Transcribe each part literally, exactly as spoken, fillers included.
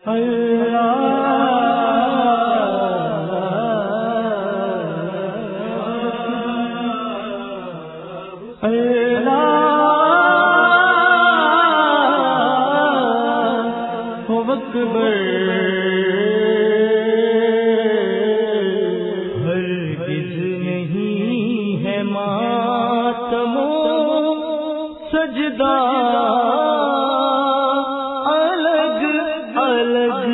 ہرگز نہیں ہے ماتم سجدہ الگ الگ،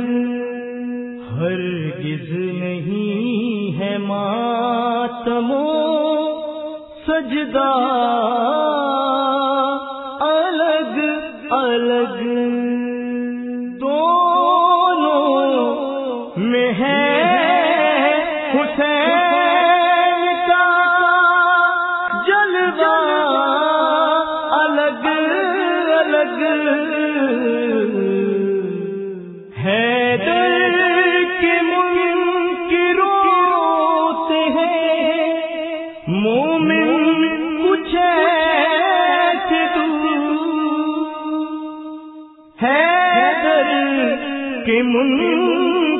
ہرگز نہیں ہے ماتم سجدہ الگ الگ، میں ہے حسین کا جلوہ الگ الگ، حیدر کے منکروں سے ہے مومن کچھ ایسے دور، حیدر کے منکروں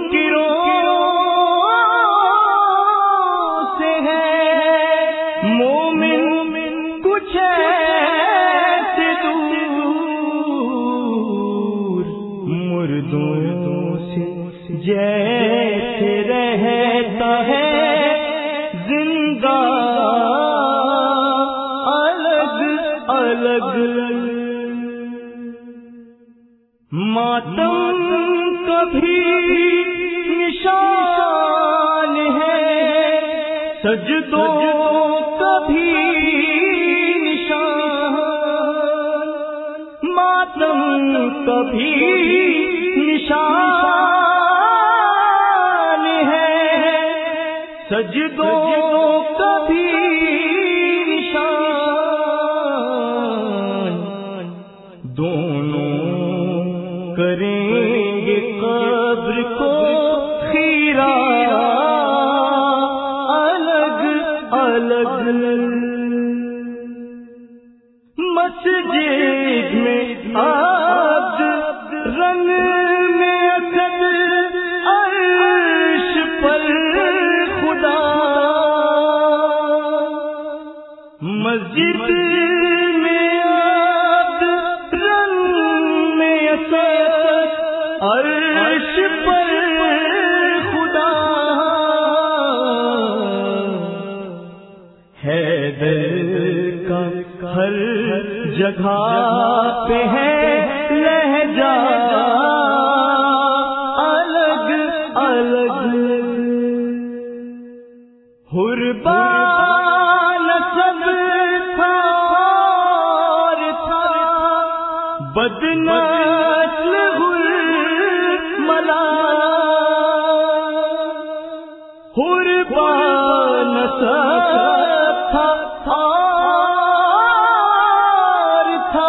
جیسے رہتا ہے زندہ الگ الگ، ماتم کبھی نشان ہے سجدوں کبھی نشان، ماتم کبھی نشان سجدوں کبھی نشان، دونوں کریں گے قبر کو خیرہ الگ الگ، مسجد میں عبد رنگ میں اسد عرش پر خدا، مسجد میں عبد رنگ میں اسد عرش پر خدا، حیدر کا ہر جگہ پہ ہے لہجہ الگ الگ، حربان سب تھا اور تھا بدنسل غلملا، حربان سب تھا اور تھا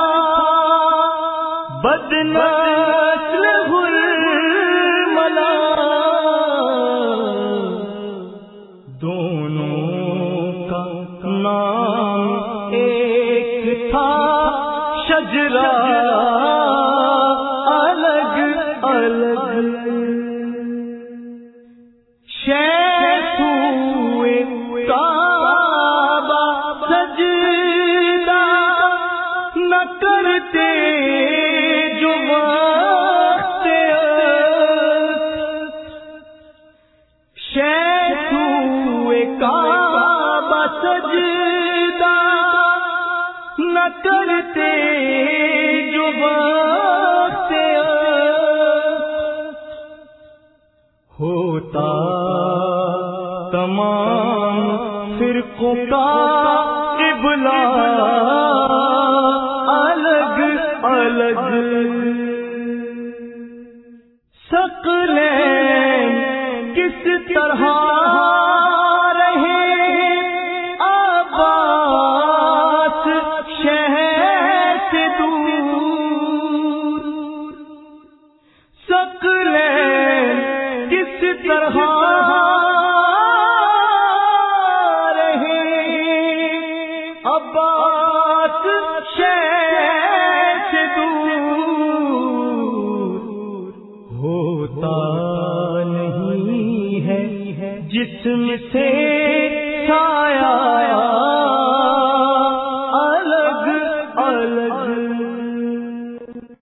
بدنسل غلملا، دونوں کا نام ایک تھا شجرہ الگ الگ، شیخ ہوئے کعبہ سجدہ نہ کرتے جو وقت شیخ ہوئے کعبہ سجدہ نہ کرتے جو وقت ہوتا تمام فرقوں کا قبلہ الگ الگ، ثقلین کس طرح عباس شہر سے دور ہوتا نہیں ہے جسم سے